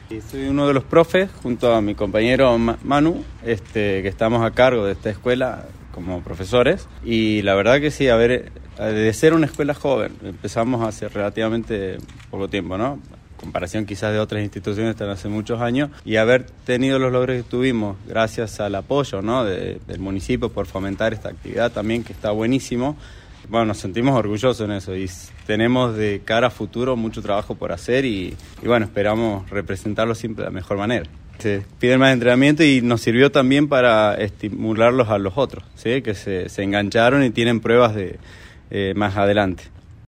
Y soy uno de los profes, junto a mi compañero Manu, que estamos a cargo de esta escuela como profesores. Y la verdad que sí, de ser una escuela joven, empezamos hace relativamente poco tiempo, ¿no? Comparación quizás de otras instituciones están hace muchos años, y haber tenido los logros que tuvimos gracias al apoyo, ¿no?, del municipio por fomentar esta actividad también, que está buenísimo. Bueno, nos sentimos orgullosos en eso y tenemos de cara a futuro mucho trabajo por hacer y bueno, esperamos representarlo siempre de la mejor manera. Se piden más entrenamiento y nos sirvió también para estimularlos a los otros, ¿sí?, que se engancharon y tienen pruebas de más adelante.